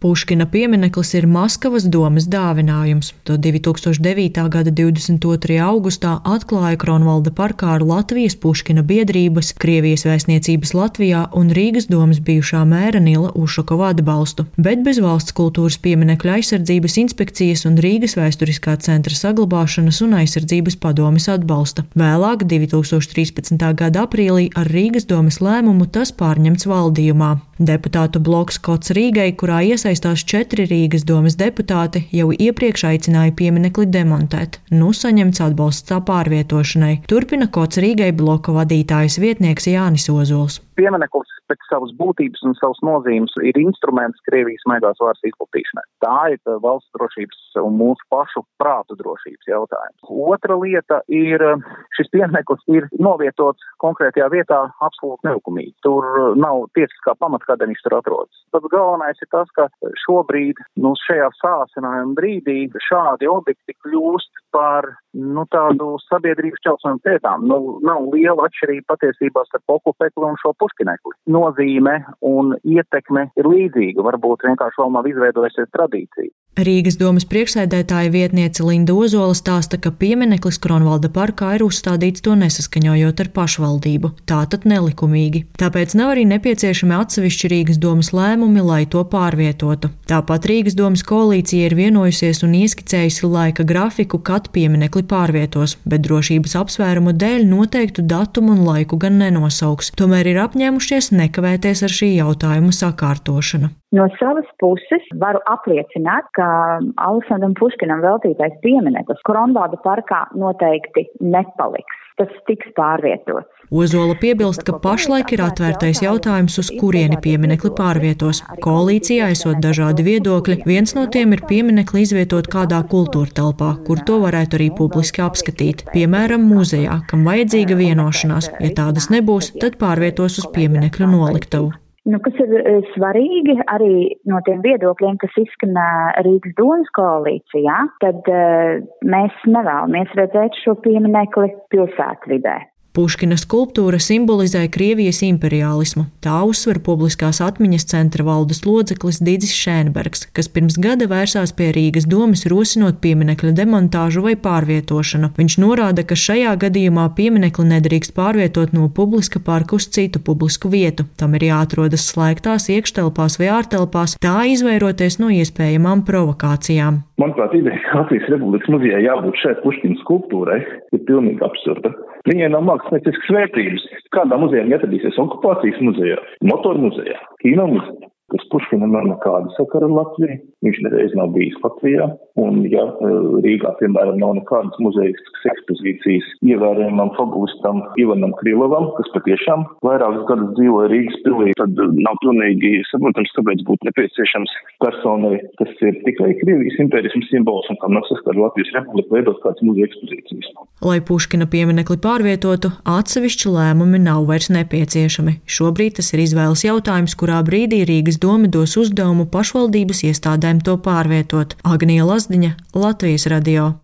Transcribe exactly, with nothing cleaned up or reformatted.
Puškina piemineklis ir Maskavas domes dāvinājums. To divi tūkstoši devītā gada divdesmit otrajā augustā atklāja Kronvalda parkā ar Latvijas Puškina biedrības, Krievijas vēstniecības Latvijā un Rīgas domes bijušā mēra Nila Ušakova atbalstu, bet bez valsts kultūras pieminekļu aizsardzības inspekcijas un Rīgas vēsturiskā centra saglabāšanas un aizsardzības padomes atbalsta. Vēlāk, divi tūkstoši trīspadsmitā gada aprīlī, ar Rīgas domes lēmumu tas pārņemts valdījumā. Deputātu bloks Kots Rīgai, kurā iesaistās četri Rīgas domes deputāti, jau iepriekš aicināja pieminekli demontēt. Nu saņemts atbalsts tā pārvietošanai. Turpina Kots Rīgai bloka vadītājas vietnieks Jānis Ozols. Piemineklis pēc savas būtības un savas nozīmes ir instruments Krievijas maigās varas izplatīšanai. Tā ir valsts drošības un mūsu pašu prātu drošības jautājums. Otra lieta ir, šis piemineklis ir novietots konkrētajā vietā absolūti nelikumīgi. Tur nav tiesiskā pamata, kādēļ viņš tur atrodas. Pats galvenais ir tas, ka šobrīd, nu, šajā sācinājuma brīdī šādi objekti kļūst par, nu, tādu sabiedrības čelsmēm pētām. Nu, nav liela atšķirība patiesībā starp okupekli un šo puškinekli. Nozīme un ietekme ir līdzīga, varbūt vienkārši vēl nav izveidojusies tradīcija. Rīgas domes priekšsēdētāja vietniece Linda Ozola stāsta, ka piemineklis Kronvalda parkā ir uzstādīts to nesaskaņojot ar pašvaldību, tātad nelikumīgi. Tāpēc nav arī nepieciešami atsevišķi Rīgas domes lēmumi, lai to pārvietotu. Tāpat Rīgas domes koalīcija ir vienojusies un ieskicējusi laika grafiku, kad pieminekli pārvietos, bet drošības apsvērumu dēļ noteiktu datumu un laiku gan nenosauks. Tomēr ir apņēmušies nekavēties ar šī jautājuma sakārtošanu. No savas puses varu apliecināt, ka Aleksandram Puškinam veltītais piemineklis Kronvalda parkā noteikti nepaliks. Tas tiks pārvietots. Ozola piebilst, ka pašlaik ir atvērtais jautājums, uz kurieni pieminekli pārvietos. Koalīcijā esot dažādi viedokļi, viens no tiem ir pieminekli izvietot kādā kultūra telpā, kur to varētu arī publiski apskatīt. Piemēram, muzejā, kam vajadzīga vienošanās. Ja tādas nebūs, tad pārvietos uz pieminekļu noliktavu. Nu, kas ir svarīgi arī no tiem viedokļiem, kas izskanē Rīgas domes koalīcijā, tad uh, mēs nevēlamies redzēt šo pieminekli pilsētvidē. Puškina skulptūra simbolizē Krievijas imperiālismu. Tā uzsver publiskās atmiņas centra valdes loceklis Didzis Šēnbergs, kas pirms gada vērsās pie Rīgas domes rosinot pieminekļa demontāžu vai pārvietošanu. Viņš norāda, ka šajā gadījumā pieminekli nedrīkst pārvietot no publiska parka uz citu publisku vietu. Tam ir jāatrodas slēgtās iekštelpās vai ārtelpās, tā izvairoties no iespējamām provokācijām. Manuprāt, ideja, ka Latvijas Republikas muzejā jābūt šai Puškina skulptūrai, ir pilnīgi absurda. Viņai nav mākslinieciskas vērtības. Kādā muzejā atradīsies okupācijas muzejā, motoru muzejā, kino muzejā, kas Puškinam nav nekāda sakara ar Latviju. Viņš nereiz nav bijis Latvijā. Un, ja Rīgā, piemēram, nav nekādas muzejiskas ekspozīcijas ievērojamam fabulistam Ivanam Krilovam, kas patiešām vairākas gadus dzīvoja Rīgas pilī, tad nav pilnīgi saprotams, kāpēc būtu nepieciešams personai, kas ir tikai Krievijas impērismu simbols un kam nav saskara Latvijas Republika, veidot kādas muzeja ekspozīcijas. Lai Puškina pieminekli pārvietotu, atsevišķi lēmumi nav vairs nepieciešami. Šobrīd tas ir izvēles jautājums, kurā brīdī Rīgas dome dos uzdevumu pašvaldības iestādēm to pārvietot. Agnija Lazdiņa, Latvijas radio.